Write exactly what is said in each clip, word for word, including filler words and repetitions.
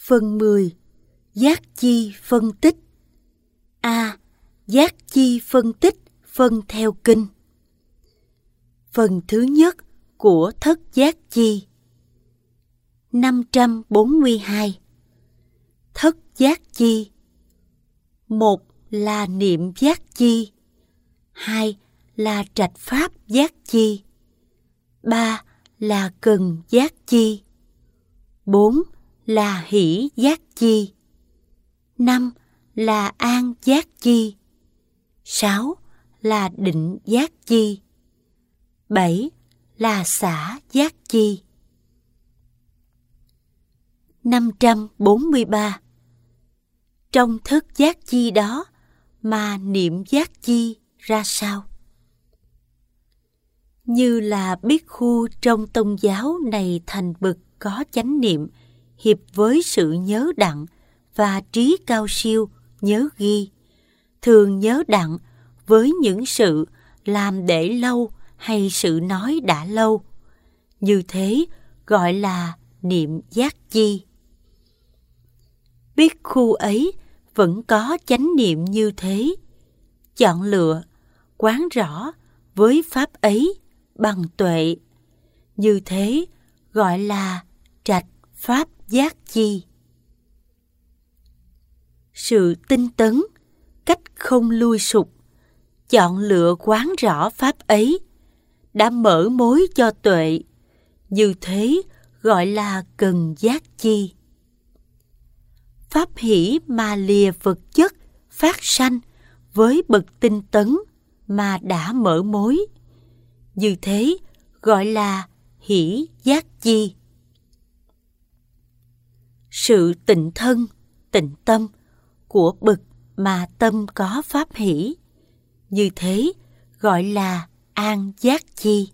Phần mười. Giác chi phân tích. A. Giác chi phân tích phân theo kinh. Phần thứ nhất của thất giác chi. năm trăm bốn mươi hai. Thất giác chi. Một là niệm giác chi. Hai là trạch pháp giác chi. Ba là cần giác chi. Bốn là hỷ giác chi. Năm là an giác chi. Sáu là định giác chi. Bảy là xả giác chi. năm trăm bốn mươi ba. Trong thất giác chi đó mà niệm giác chi ra sao? Như là biết khu trong tông giáo này thành bậc có chánh niệm, hiệp với sự nhớ đặng và trí cao siêu nhớ ghi, thường nhớ đặng với những sự làm để lâu hay sự nói đã lâu. Như thế gọi là niệm giác chi. Biết khu ấy vẫn có chánh niệm như thế, chọn lựa, quán rõ với pháp ấy bằng tuệ. Như thế gọi là trạch pháp giác chi. Sự tinh tấn, cách không lui sụp, chọn lựa quán rõ pháp ấy, đã mở mối cho tuệ. Như thế gọi là cần giác chi. Pháp hỷ mà lìa vật chất phát sanh với bậc tinh tấn mà đã mở mối. Như thế gọi là hỷ giác chi. Sự tịnh thân, tịnh tâm của bậc mà tâm có pháp hỷ. Như thế gọi là an giác chi.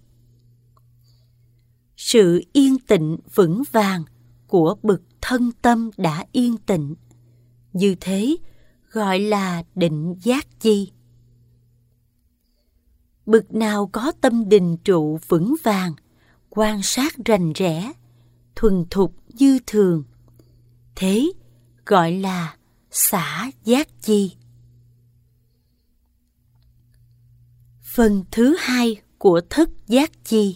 Sự yên tịnh vững vàng của bậc thân tâm đã yên tịnh. Như thế gọi là định giác chi. Bậc nào có tâm định trụ vững vàng, quan sát rành rẽ, thuần thục như thường, thế gọi là xả giác chi. Phần thứ hai của thất giác chi.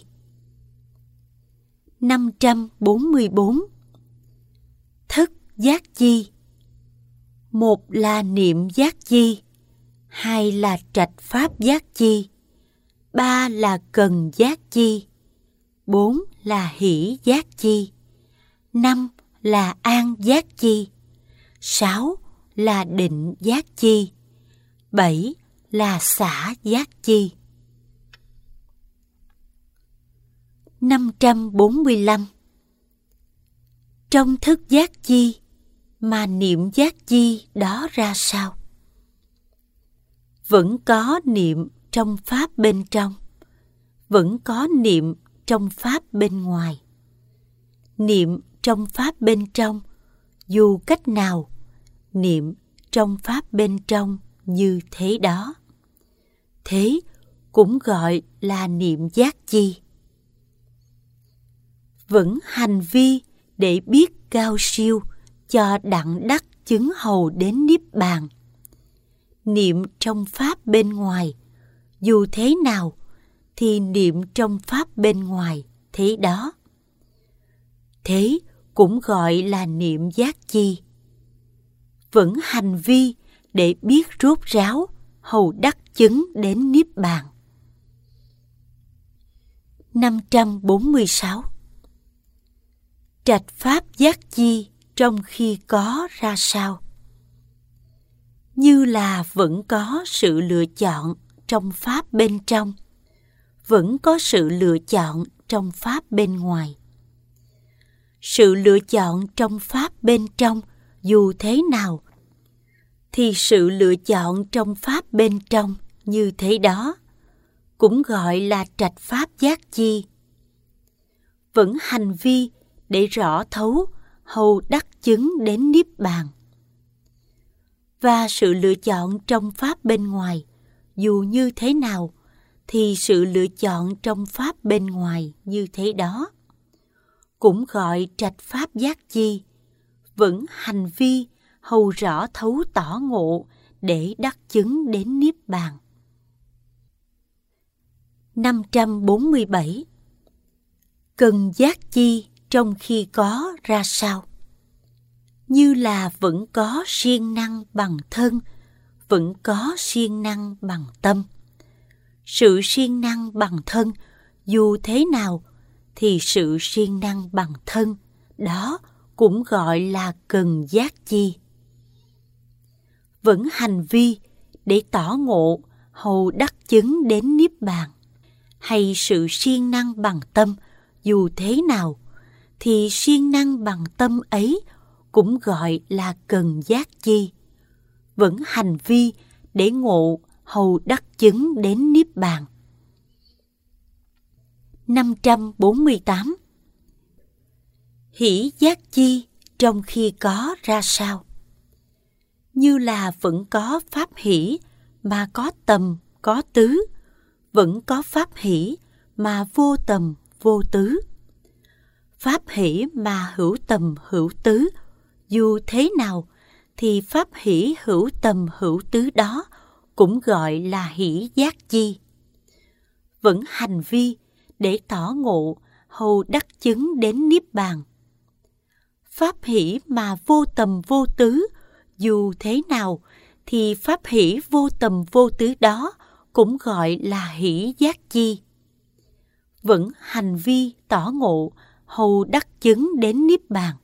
năm trăm bốn mươi bốn. Thất giác chi. Một là niệm giác chi. Hai là trạch pháp giác chi. Ba là cần giác chi. Bốn là hỷ giác chi. Năm là an giác chi. Sáu là định giác chi. Bảy là xả giác chi. năm trăm bốn mươi lăm. Trong thức giác chi mà niệm giác chi đó ra sao? Vẫn có niệm trong pháp bên trong, vẫn có niệm trong pháp bên ngoài. Niệm trong pháp bên trong, dù cách nào, niệm trong pháp bên trong như thế đó. Thế cũng gọi là niệm giác chi. Vẫn hành vi để biết cao siêu cho đặng đắc chứng hầu đến niết bàn. Niệm trong pháp bên ngoài, dù thế nào thì niệm trong pháp bên ngoài thế đó. Thế cũng gọi là niệm giác chi. Vẫn hành vi để biết rốt ráo hầu đắc chứng đến niết bàn. năm trăm bốn mươi sáu. Trạch pháp giác chi trong khi có ra sao? Như là vẫn có sự lựa chọn trong pháp bên trong, vẫn có sự lựa chọn trong pháp bên ngoài. Sự lựa chọn trong pháp bên trong dù thế nào, thì sự lựa chọn trong pháp bên trong như thế đó, cũng gọi là trạch pháp giác chi. Vẫn hành vi để rõ thấu hầu đắc chứng đến niết bàn. Và sự lựa chọn trong pháp bên ngoài, dù như thế nào, thì sự lựa chọn trong pháp bên ngoài như thế đó, cũng gọi trạch pháp giác chi, vẫn hành vi hầu rõ thấu tỏ ngộ để đắc chứng đến Niết Bàn. năm trăm bốn mươi bảy. Cần giác chi trong khi có ra sao? Như là vẫn có siêng năng bằng thân, vẫn có siêng năng bằng tâm. Sự siêng năng bằng thân, dù thế nào, thì sự siêng năng bằng thân, đó cũng gọi là cần giác chi. Vẫn hành vi để tỏ ngộ hầu đắc chứng đến Niết Bàn, hay sự siêng năng bằng tâm, dù thế nào, thì siêng năng bằng tâm ấy cũng gọi là cần giác chi. Vẫn hành vi để ngộ hầu đắc chứng đến Niết Bàn. năm trăm bốn mươi tám. Hỷ giác chi trong khi có ra sao? Như là vẫn có pháp hỷ mà có tầm, có tứ, vẫn có pháp hỷ mà vô tầm, vô tứ. Pháp hỷ mà hữu tầm, hữu tứ, dù thế nào, thì pháp hỷ hữu tầm, hữu tứ đó cũng gọi là hỷ giác chi. Vẫn hành vi để tỏ ngộ hầu đắc chứng đến Niết Bàn. Pháp hỷ mà vô tầm vô tứ, dù thế nào, thì pháp hỷ vô tầm vô tứ đó cũng gọi là hỷ giác chi. Vẫn hành vi tỏ ngộ hầu đắc chứng đến Niết Bàn.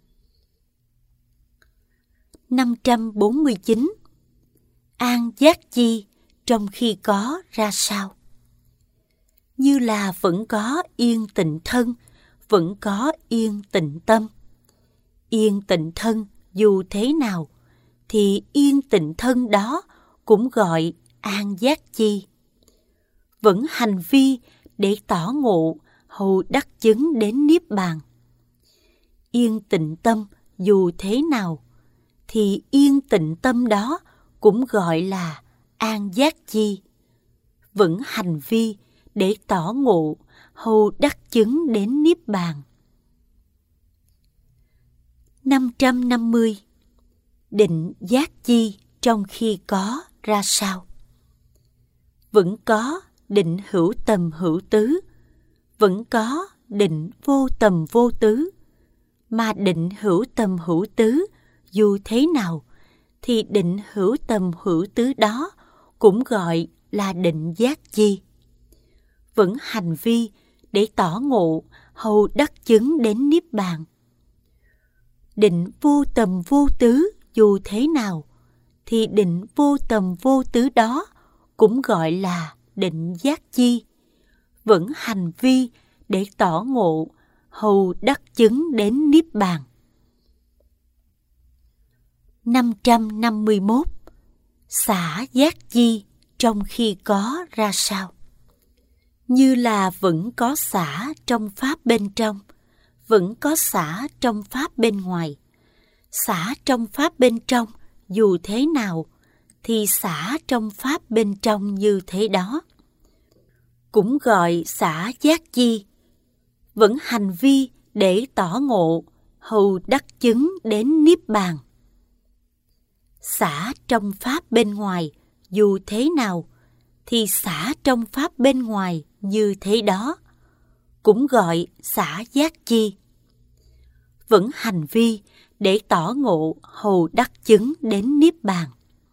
năm trăm bốn mươi chín. An giác chi trong khi có ra sao? Như là vẫn có yên tịnh thân, vẫn có yên tịnh tâm. Yên tịnh thân dù thế nào, thì yên tịnh thân đó cũng gọi an giác chi. Vẫn hành vi để tỏ ngộ hầu đắc chứng đến Niết Bàn. Yên tịnh tâm dù thế nào, thì yên tịnh tâm đó cũng gọi là an giác chi. Vẫn hành vi để tỏ ngộ hầu đắc chứng đến Niết Bàn. năm trăm năm mươi. Định giác chi trong khi có ra sao? Vẫn có định hữu tầm hữu tứ, vẫn có định vô tầm vô tứ. Mà định hữu tầm hữu tứ, dù thế nào, thì định hữu tầm hữu tứ đó cũng gọi là định giác chi. Vẫn hành vi để tỏ ngộ hầu đắc chứng đến Niết Bàn. Định vô tầm vô tứ dù thế nào, thì định vô tầm vô tứ đó cũng gọi là định giác chi. Vẫn hành vi để tỏ ngộ hầu đắc chứng đến Niết Bàn. năm trăm năm mươi mốt. Xả giác chi trong khi có ra sao? Như là vẫn có xả trong pháp bên trong, vẫn có xả trong pháp bên ngoài. Xả trong pháp bên trong dù thế nào, thì xả trong pháp bên trong như thế đó, cũng gọi xả giác chi. Vẫn hành vi để tỏ ngộ hầu đắc chứng đến Niết Bàn. Xả trong pháp bên ngoài dù thế nào, thì xả trong pháp bên ngoài như thế đó, cũng gọi xả giác chi. Vẫn hành vi để tỏ ngộ hầu đắc chứng đến Niết Bàn.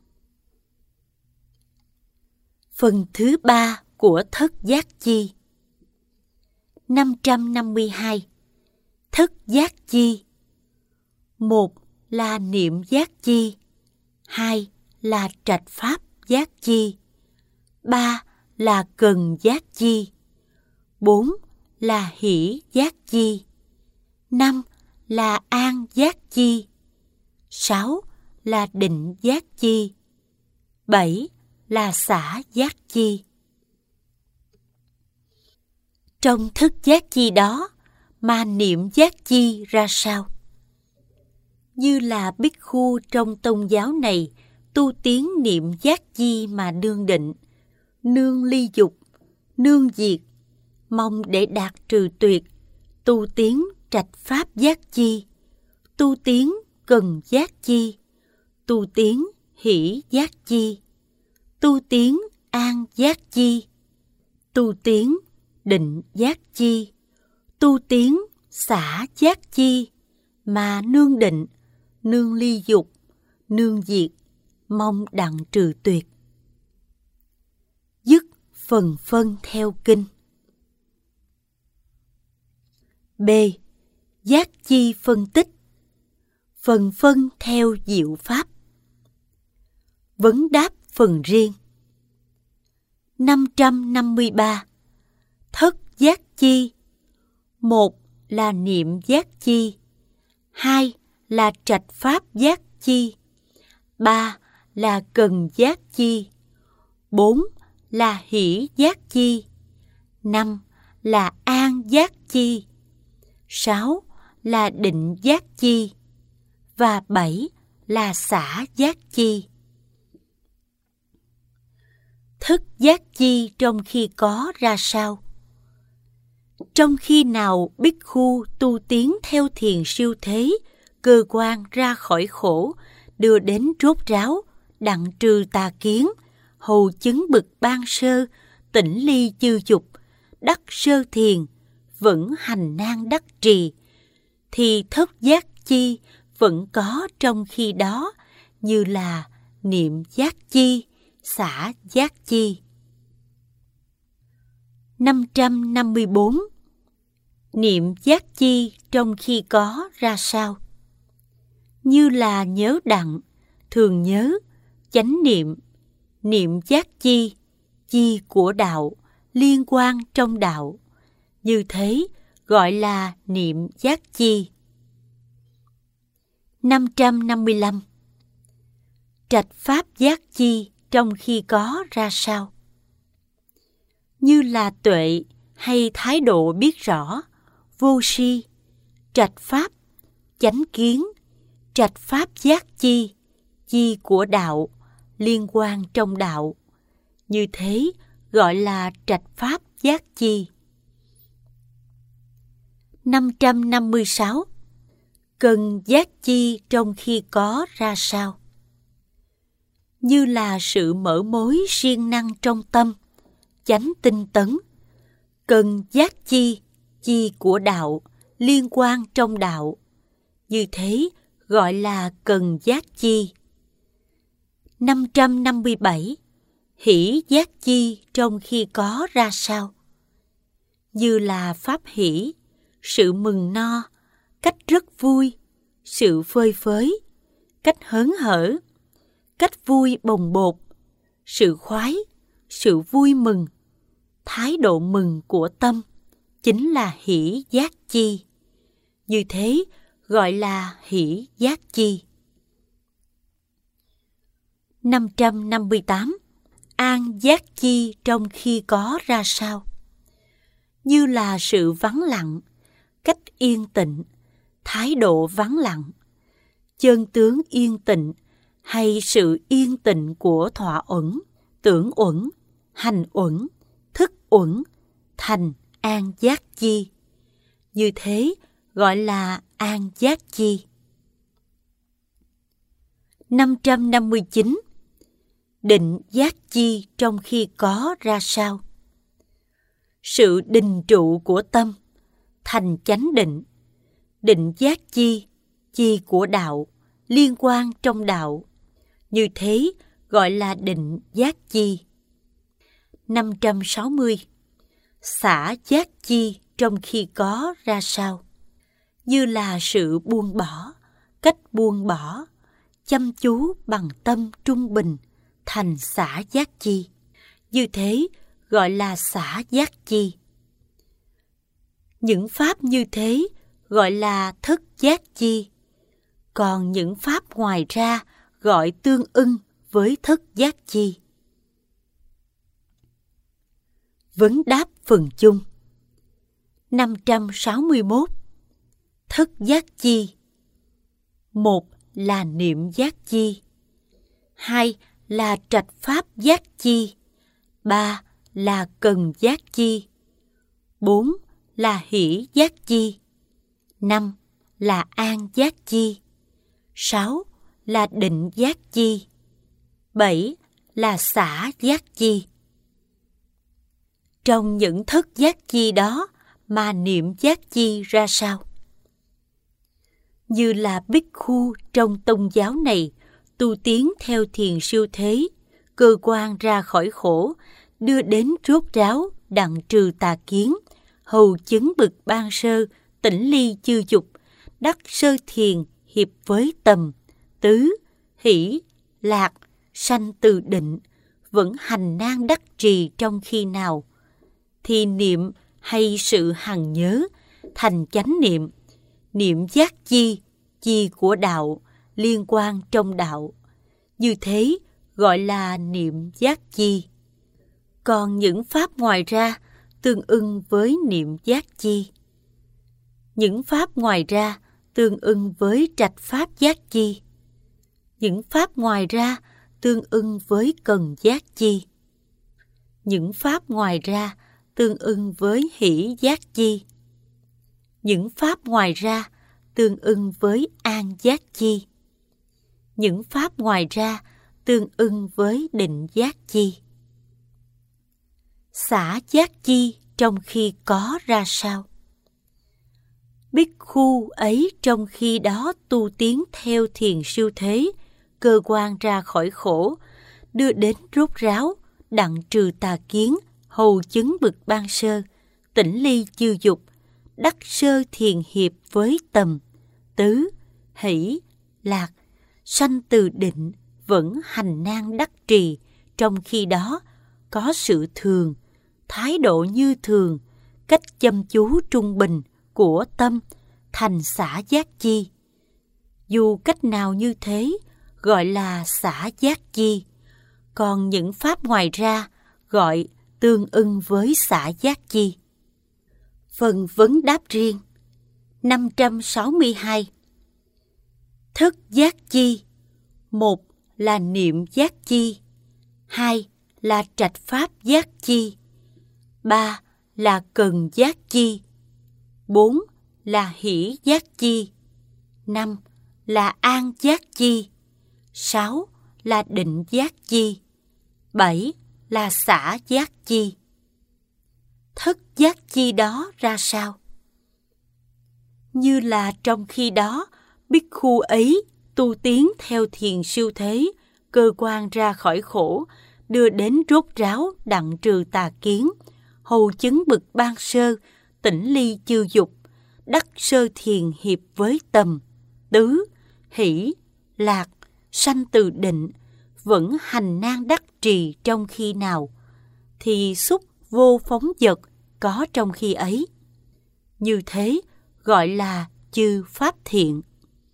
Phần thứ ba của thất giác chi. năm trăm năm mươi hai. Thất giác chi. Một là niệm giác chi, hai là trạch pháp giác chi, ba là cần giác chi, bốn là hỷ giác chi, năm là an giác chi, sáu là định giác chi, bảy là xả giác chi. Trong thức giác chi đó mà niệm giác chi ra sao? Như là bích khu trong tôn giáo này tu tiến niệm giác chi mà đương định, nương ly dục, nương diệt, mong để đạt trừ tuyệt, tu tiến trạch pháp giác chi, tu tiến cần giác chi, tu tiến hỷ giác chi, tu tiến an giác chi, tu tiến định giác chi, tu tiến xả giác chi, mà nương định, nương ly dục, nương diệt, mong đặng trừ tuyệt. Dứt phần phân theo kinh. B. Giác chi phân tích. Phần phân theo diệu pháp. Vấn đáp phần riêng. năm trăm năm mươi ba. Thất giác chi. Một là niệm giác chi. Hai là trạch pháp giác chi. Ba là cần giác chi. Bốn là hỷ giác chi. Năm là an giác chi. Sáu là định giác chi. Và bảy là xả giác chi. Thức giác chi trong khi có ra sao? Trong khi nào bích khu tu tiến theo thiền siêu thế, cơ quan ra khỏi khổ, đưa đến rốt ráo, đặng trừ tà kiến, hầu chứng bực ban sơ, tỉnh ly chư dục, đắc sơ thiền, vẫn hành nan đắc trì, thì thất giác chi vẫn có trong khi đó, như là niệm giác chi, xả giác chi. năm trăm năm mươi bốn. Niệm giác chi trong khi có ra sao? Như là nhớ đặng, thường nhớ, chánh niệm, niệm giác chi, chi của đạo, liên quan trong đạo. Như thế gọi là niệm giác chi. năm trăm năm mươi lăm. Trạch pháp giác chi trong khi có ra sao? Như là tuệ hay thái độ biết rõ, vô si, trạch pháp, chánh kiến, trạch pháp giác chi, chi của đạo, liên quan trong đạo. Như thế gọi là trạch pháp giác chi. năm trăm năm mươi sáu. Cần giác chi trong khi có ra sao? Như là sự mở mối siêng năng trong tâm, chánh tinh tấn. Cần giác chi, chi của đạo, liên quan trong đạo. Như thế gọi là cần giác chi. năm trăm năm mươi bảy. Hỷ giác chi trong khi có ra sao? Như là pháp hỷ, sự mừng no, cách rất vui, sự phơi phới, cách hớn hở, cách vui bồng bột, sự khoái, sự vui mừng, thái độ mừng của tâm, chính là hỷ giác chi. Như thế gọi là hỷ giác chi. năm trăm năm mươi tám. An giác chi trong khi có ra sao? Như là sự vắng lặng, cách yên tịnh, thái độ vắng lặng, chân tướng yên tịnh, hay sự yên tịnh của thọ uẩn, tưởng uẩn, hành uẩn, thức uẩn, thành an giác chi. Như thế gọi là an giác chi. năm trăm năm mươi chín. Định giác chi trong khi có ra sao? Sự định trụ của tâm, thành chánh định. Định giác chi, chi của đạo, liên quan trong đạo. Như thế gọi là định giác chi. năm trăm sáu mươi. Xả giác chi trong khi có ra sao? Như là sự buông bỏ, cách buông bỏ, chăm chú bằng tâm trung bình, thành xả giác chi. Như thế gọi là xả giác chi. Những pháp như thế gọi là thất giác chi. Còn những pháp ngoài ra gọi tương ưng với thất giác chi. Vấn đáp phần chung. năm trăm sáu mươi mốt. Thất giác chi. Một là niệm giác chi. Hai là trạch pháp giác chi. Ba là cần giác chi. Bốn là hỷ giác chi. Năm là an giác chi. sáu là định giác chi, bảy là xả giác chi. Trong những thất giác chi đó mà niệm giác chi ra sao? Như là bích khu trong tôn giáo này, tu tiến theo thiền siêu thế, cơ quan ra khỏi khổ, đưa đến rốt ráo, đặng trừ tà kiến, hầu chứng bực ban sơ, tỉnh ly chư dục, đắc sơ thiền hiệp với tầm, tứ, hỷ, lạc, sanh từ định, vẫn hành nan đắc trì trong khi nào? Thì niệm hay sự hằng nhớ, thành chánh niệm, niệm giác chi, chi của đạo, liên quan trong đạo. Như thế gọi là niệm giác chi. Còn những pháp ngoài ra tương ưng với niệm giác chi. Những pháp ngoài ra tương ưng với trạch pháp giác chi. Những pháp ngoài ra tương ưng với cần giác chi. Những pháp ngoài ra tương ưng với hỷ giác chi. Những pháp ngoài ra tương ưng với an giác chi. Những pháp ngoài ra tương ưng với định giác chi. Xả giác chi trong khi có ra sao? Bích khu ấy trong khi đó tu tiến theo thiền siêu thế, cơ quan ra khỏi khổ, đưa đến rốt ráo, đặng trừ tà kiến, hầu chứng bực ban sơ, tỉnh ly chư dục, đắc sơ thiền hiệp với tầm, tứ, hỷ, lạc, sanh từ định, vẫn hành nan đắc trì, trong khi đó có sự thường, thái độ như thường, cách chăm chú trung bình của tâm, thành xả giác chi. Dù cách nào như thế, gọi là xả giác chi, còn những pháp ngoài ra gọi tương ưng với xả giác chi. Phần vấn đáp riêng năm trăm sáu mươi hai. Thất giác chi. Một là niệm giác chi, hai là trạch pháp giác chi, ba là cần giác chi, bốn là hỷ giác chi, năm là an giác chi, sáu là định giác chi, bảy là xả giác chi. Thất giác chi đó ra sao? Như là trong khi đó, bích khu ấy tu tiến theo thiền siêu thế, cơ quan ra khỏi khổ, đưa đến rốt ráo, đặng trừ tà kiến, hầu chứng bực ban sơ, tỉnh ly chư dục, đắc sơ thiền hiệp với tầm, tứ, hỷ, lạc, sanh từ định, vẫn hành nan đắc trì trong khi nào? Thì xúc vô phóng dật có trong khi ấy. Như thế gọi là chư pháp thiện.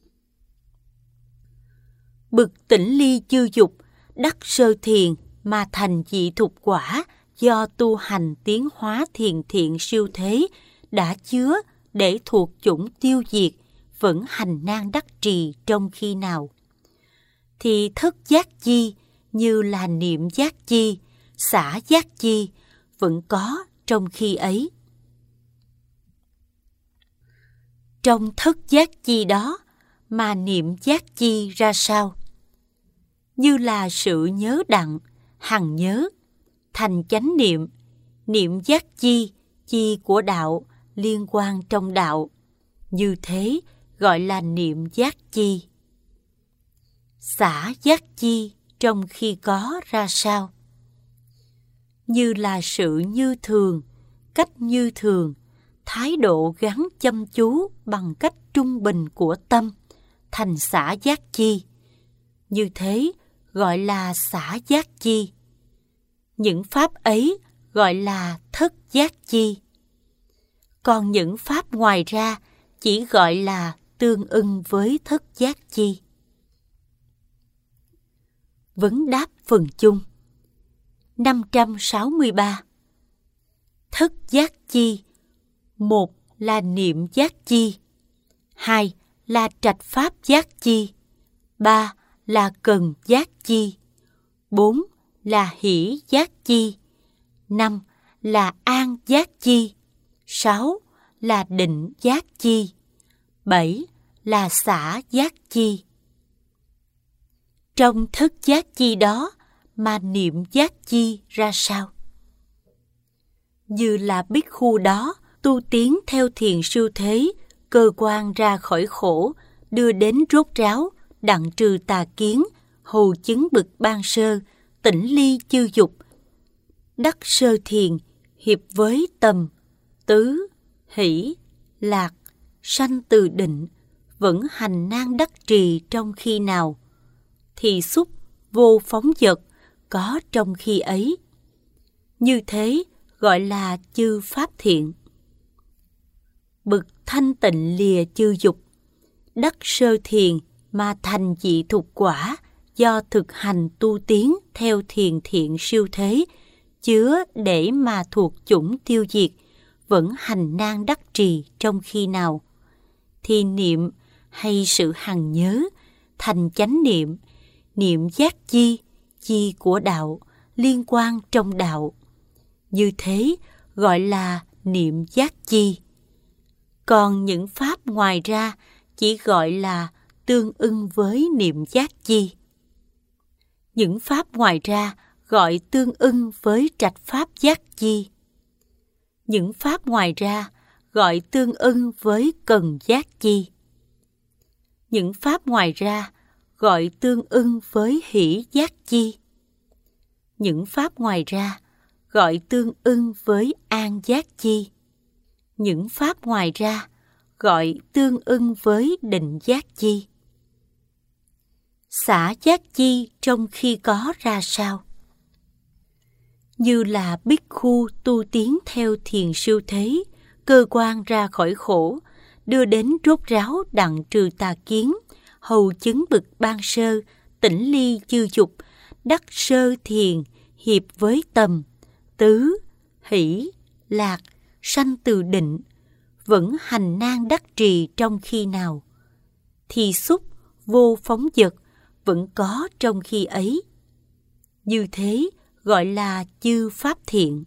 Bực tỉnh ly chư dục, đắc sơ thiền mà thành dị thục quả, do tu hành tiến hóa thiền thiện siêu thế, đã chứa để thuộc chủng tiêu diệt, vẫn hành nan đắc trì trong khi nào? Thì thất giác chi như là niệm giác chi, xả giác chi, vẫn có trong khi ấy. Trong thất giác chi đó mà niệm giác chi ra sao? Như là sự nhớ đặng, hằng nhớ, thành chánh niệm, niệm giác chi, chi của đạo, liên quan trong đạo. Như thế gọi là niệm giác chi. Xả giác chi trong khi có ra sao? Như là sự như thường, cách như thường, thái độ gắn chăm chú bằng cách trung bình của tâm, thành xả giác chi. Như thế gọi là xả giác chi. Những pháp ấy gọi là thất giác chi. Còn những pháp ngoài ra chỉ gọi là tương ưng với thất giác chi. Vấn đáp phần chung năm trăm sáu mươi ba. Thất giác chi. Một là niệm giác chi, hai là trạch pháp giác chi, ba là cần giác chi, bốn là hỷ giác chi, năm là an giác chi, sáu là định giác chi, bảy là xả giác chi. Trong thất giác chi đó mà niệm giác chi ra sao? Như là bích khu đó tu tiến theo thiền siêu thế, cơ quan ra khỏi khổ, đưa đến rốt ráo, đặng trừ tà kiến, hầu chứng bực ban sơ, tỉnh ly chư dục, đắc sơ thiền, hiệp với tầm, tứ, hỷ, lạc, sanh từ định, vẫn hành nan đắc trì trong khi nào, thì xúc vô phóng dật có trong khi ấy. Như thế gọi là chư pháp thiện. Bực thanh tịnh lìa chư dục, đắc sơ thiền mà thành dị thục quả, do thực hành tu tiến theo thiền thiện siêu thế, chứa để mà thuộc chủng tiêu diệt, vẫn hành nan đắc trì trong khi nào, thì niệm hay sự hằng nhớ, thành chánh niệm, niệm giác chi, chi của đạo, liên quan trong đạo. Như thế gọi là niệm giác chi. Còn những pháp ngoài ra chỉ gọi là tương ưng với niệm giác chi. Những pháp ngoài ra gọi tương ưng với trạch pháp giác chi. Những pháp ngoài ra gọi tương ưng với cần giác chi. Những pháp ngoài ra gọi tương ưng với hỷ giác chi. Những pháp ngoài ra gọi tương ưng với an giác chi. Những pháp ngoài ra gọi tương ưng với định giác chi. Xả giác chi trong khi có ra sao? Như là bích khu tu tiến theo thiền siêu thế, cơ quan ra khỏi khổ, đưa đến rốt ráo đặng trừ tà kiến, hầu chứng bực ban sơ, tỉnh ly chư dục, đắc sơ thiền, hiệp với tầm, tứ, hỷ, lạc, sanh từ định, vẫn hành nan đắc trì trong khi nào, thì xúc vô phóng dật vẫn có trong khi ấy. Như thế gọi là chư pháp thiện.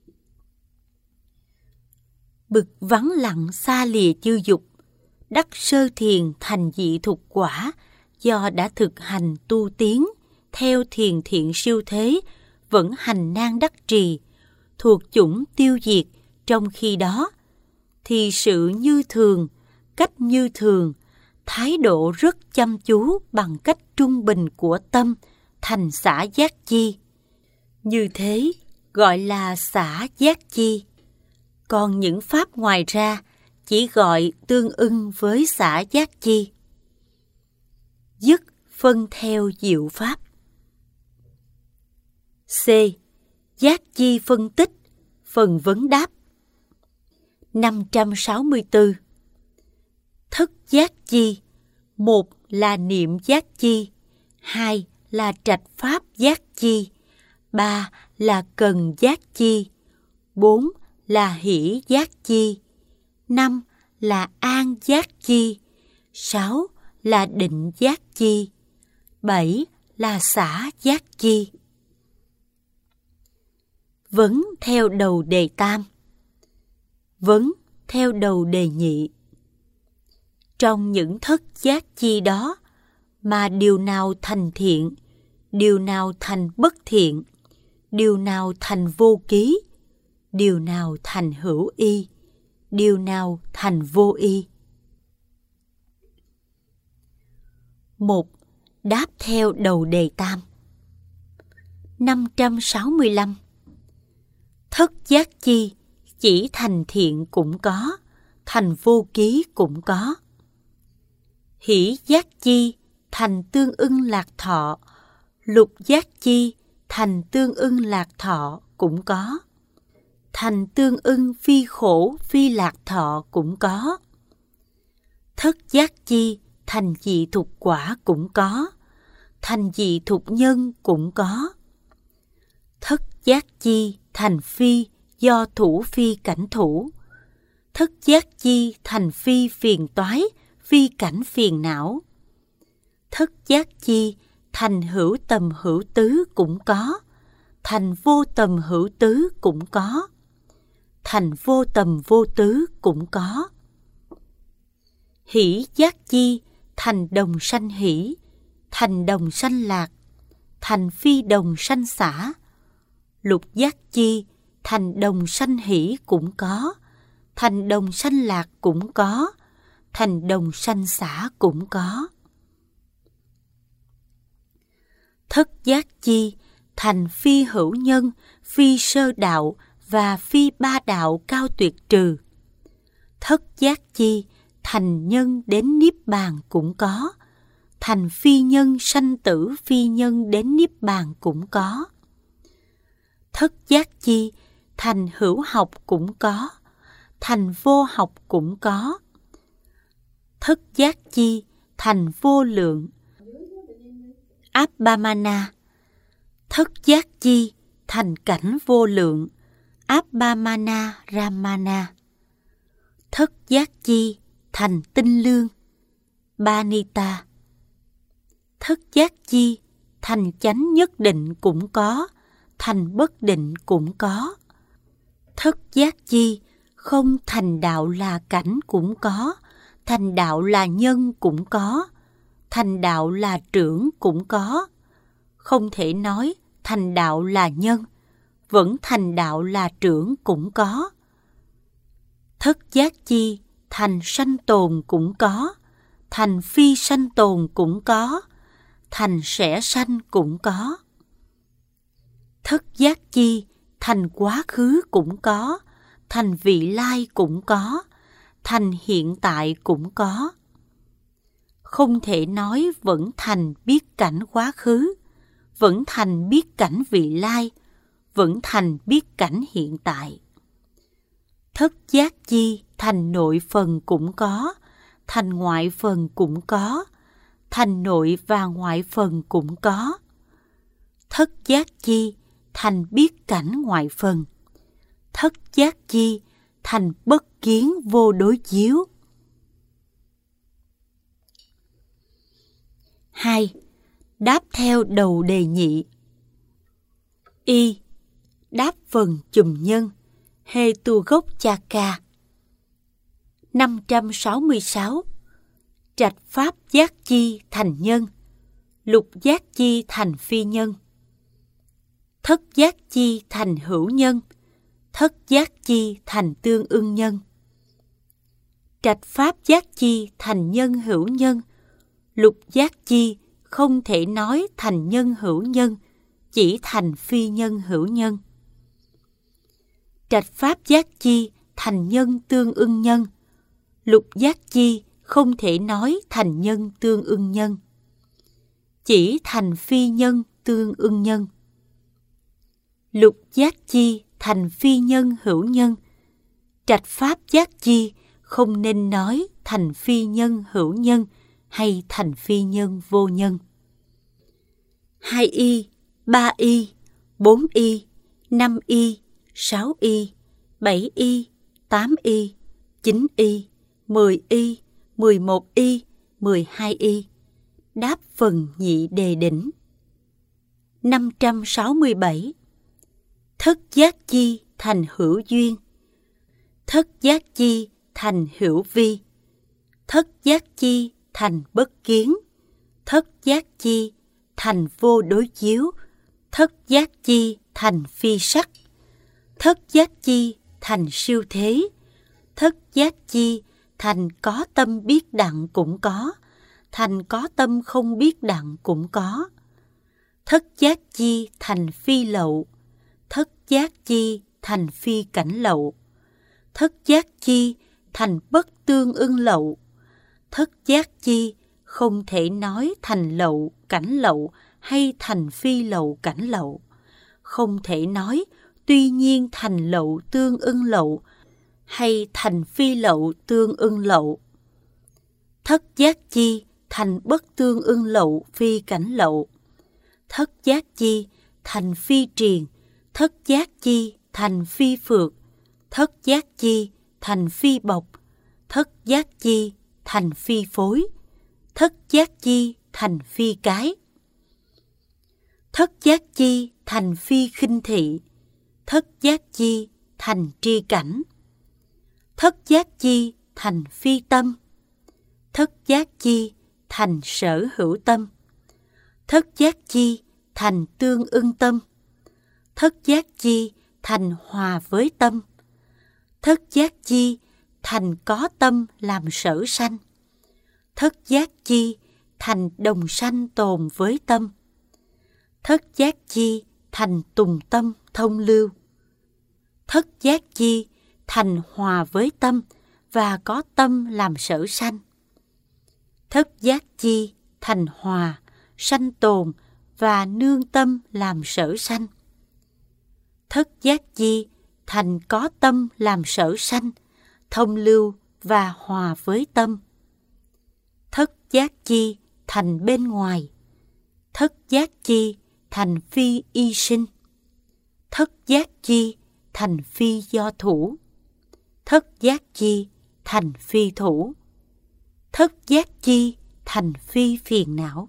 Bực vắng lặng xa lìa chư dục, đắc sơ thiền thành dị thục quả, do đã thực hành tu tiến theo thiền thiện siêu thế, vẫn hành nan đắc trì, thuộc chủng tiêu diệt trong khi đó, thì sự như thường, cách như thường, thái độ rất chăm chú bằng cách trung bình của tâm, thành xả giác chi. Như thế gọi là xả giác chi. Còn những pháp ngoài ra chỉ gọi tương ưng với xả giác chi. Dứt phân theo diệu pháp. C. Giác chi phân tích, phần vấn đáp. năm trăm sáu mươi tư. Thất giác chi. Một là niệm giác chi, hai là trạch pháp giác chi, ba là cần giác chi, bốn là hỷ giác chi, năm là an giác chi, sáu là định giác chi, bảy là xả giác chi. Vấn theo đầu đề tam. Vấn theo đầu đề nhị. Trong những thất giác chi đó mà điều nào thành thiện, điều nào thành bất thiện, điều nào thành vô ký, điều nào thành hữu y, điều nào thành vô y. Một. Đáp theo đầu đề tam. năm trăm sáu mươi lăm. Thất giác chi chỉ thành thiện cũng có, thành vô ký cũng có. Hỷ giác chi thành tương ưng lạc thọ, lục giác chi thành tương ưng lạc thọ cũng có. Thành tương ưng phi khổ phi lạc thọ cũng có. Thất giác chi thành dị thục quả cũng có, thành dị thục nhân cũng có. Thất giác chi thành phi do thủ phi cảnh thủ. Thất giác chi thành phi phiền toái, phi cảnh phiền não. Thất giác chi thành hữu tầm hữu tứ cũng có, thành vô tầm hữu tứ cũng có, thành vô tầm vô tứ cũng có. Hỷ giác chi thành đồng sanh hỷ, thành đồng sanh lạc, thành phi đồng sanh xả. Lục giác chi, thành đồng sanh hỷ cũng có, thành đồng sanh lạc cũng có, thành đồng sanh xả cũng có. Thất giác chi, thành phi hữu nhân, phi sơ đạo và phi ba đạo cao tuyệt trừ. Thất giác chi, thành nhân đến niết bàn cũng có, thành phi nhân sanh tử phi nhân đến niết bàn cũng có. Thất giác chi, thành hữu học cũng có, thành vô học cũng có. Thất giác chi, thành vô lượng. Abhamana. Thất giác chi, thành cảnh vô lượng. Abhamana Ramana. Thất giác chi, thành tinh lương. Banita. Thất giác chi, thành chánh nhất định cũng có, thành bất định cũng có. Thất giác chi, không thành đạo là cảnh cũng có, thành đạo là nhân cũng có, thành đạo là trưởng cũng có. Không thể nói thành đạo là nhân, vẫn thành đạo là trưởng cũng có. Thất giác chi, thành sanh tồn cũng có, thành phi sanh tồn cũng có, thành sẽ sanh cũng có. Thất giác chi, thành quá khứ cũng có, thành vị lai cũng có, thành hiện tại cũng có. Không thể nói vẫn thành biết cảnh quá khứ, vẫn thành biết cảnh vị lai, vẫn thành biết cảnh hiện tại. Thất giác chi, thành nội phần cũng có, thành ngoại phần cũng có, thành nội và ngoại phần cũng có. Thất giác chi, thành biết cảnh ngoại phần. Thất giác chi, thành bất kiến vô đối chiếu. hai. Đáp theo đầu đề nhị. Y. Đáp phần chùm nhân. Hê tu gốc cha ca. năm trăm sáu mươi sáu. Trạch pháp giác chi thành nhân, lục giác chi thành phi nhân. Thất giác chi thành hữu nhân, thất giác chi thành tương ưng nhân. Trạch pháp giác chi thành nhân hữu nhân, lục giác chi không thể nói thành nhân hữu nhân, chỉ thành phi nhân hữu nhân. Trạch pháp giác chi thành nhân tương ưng nhân, lục giác chi không thể nói thành nhân tương ưng nhân, chỉ thành phi nhân tương ưng nhân. Lục giác chi thành phi nhân hữu nhân, trạch pháp giác chi không nên nói thành phi nhân hữu nhân hay thành phi nhân vô nhân. Hai y, ba y, bốn y, năm y, sáu y, bảy y, tám y, chín y, mười y, mười một y, mười hai y. Đáp phần nhị đề đỉnh. năm trăm sáu mươi bảy. Thất giác chi thành hữu duyên, thất giác chi thành hữu vi, thất giác chi thành bất kiến, thất giác chi thành vô đối chiếu, thất giác chi thành phi sắc, thất giác chi thành siêu thế, thất giác chi thành có tâm biết đặng cũng có, thành có tâm không biết đặng cũng có. Thất giác chi thành phi lậu, thất giác chi thành phi cảnh lậu, thất giác chi thành bất tương ưng lậu, thất giác chi không thể nói thành lậu cảnh lậu hay thành phi lậu cảnh lậu, không thể nói tuy nhiên thành lậu tương ưng lậu hay thành phi lậu tương ưng lậu. Thất giác chi thành bất tương ưng lậu phi cảnh lậu, thất giác chi thành phi triền, thất giác chi thành phi phược, thất giác chi thành phi bộc, thất giác chi thành phi phối, thất giác chi thành phi cái, thất giác chi thành phi khinh thị, thất giác chi thành tri cảnh, thất giác chi thành phi tâm, thất giác chi thành sở hữu tâm, Thất giác chi thành tương ưng tâm. Thất giác chi thành hòa với tâm. Thất giác chi thành có tâm làm sở sanh. Thất giác chi thành đồng sanh tồn với tâm. Thất giác chi thành tùng tâm thông lưu. Thất giác chi thành hòa với tâm và có tâm làm sở sanh. Thất giác chi thành hòa, sanh tồn và nương tâm làm sở sanh. Thất giác chi thành có tâm làm sở sanh, thông lưu và hòa với tâm. Thất giác chi thành bên ngoài. Thất giác chi thành phi y sinh. Thất giác chi thành phi do thủ. Thất giác chi thành phi thủ. Thất giác chi thành phi phiền não.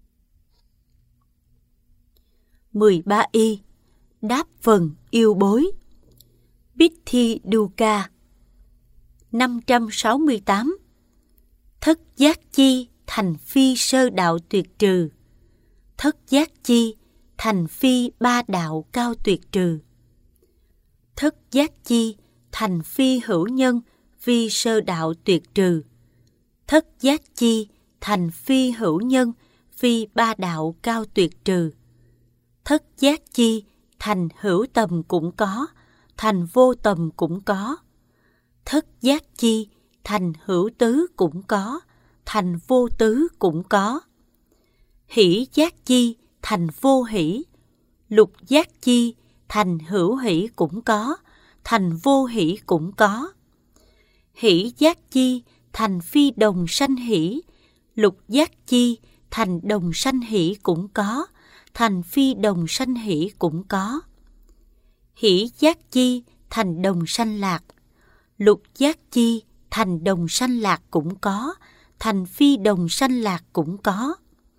mười ba y. Đáp phần yêu bối. Bithi Duka. năm trăm sáu mươi tám. Thất giác chi thành phi sơ đạo tuyệt trừ. Thất giác chi thành phi ba đạo cao tuyệt trừ. Thất giác chi thành phi hữu nhân phi sơ đạo tuyệt trừ. Thất giác chi thành phi hữu nhân phi ba đạo cao tuyệt trừ. Thất giác chi thành hữu tầm cũng có, thành vô tầm cũng có. Thất giác chi thành hữu tứ cũng có, thành vô tứ cũng có. Hỷ giác chi thành vô hỷ. Lục giác chi thành hữu hỷ cũng có, thành vô hỷ cũng có. Hỷ giác chi thành phi đồng sanh hỷ. Lục giác chi thành đồng sanh hỷ cũng có, thành phi đồng sanh hỷ cũng có. Hỷ giác chi thành đồng sanh lạc. Lục giác chi thành đồng sanh lạc cũng có, thành phi đồng sanh lạc cũng có.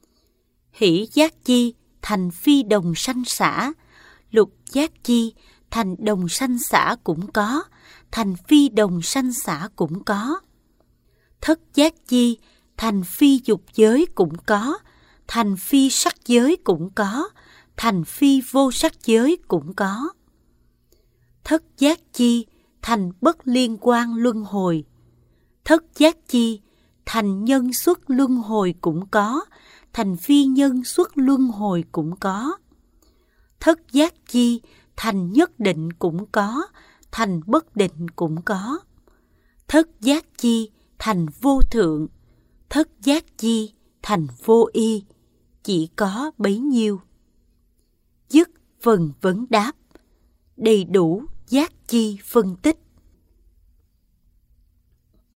Hỷ giác chi thành phi đồng sanh xã. Lục giác chi thành đồng sanh xã cũng có, thành phi đồng sanh xã cũng có. Thất giác chi thành phi dục giới cũng có, thành phi sắc giới cũng có, thành phi vô sắc giới cũng có. Thất giác chi thành bất liên quan luân hồi. Thất giác chi thành nhân xuất luân hồi cũng có, thành phi nhân xuất luân hồi cũng có. Thất giác chi thành nhất định cũng có, thành bất định cũng có. Thất giác chi thành vô thượng. Thất giác chi thành vô y. Chỉ có bấy nhiêu. Dứt phần vấn đáp. Đầy đủ giác chi phân tích.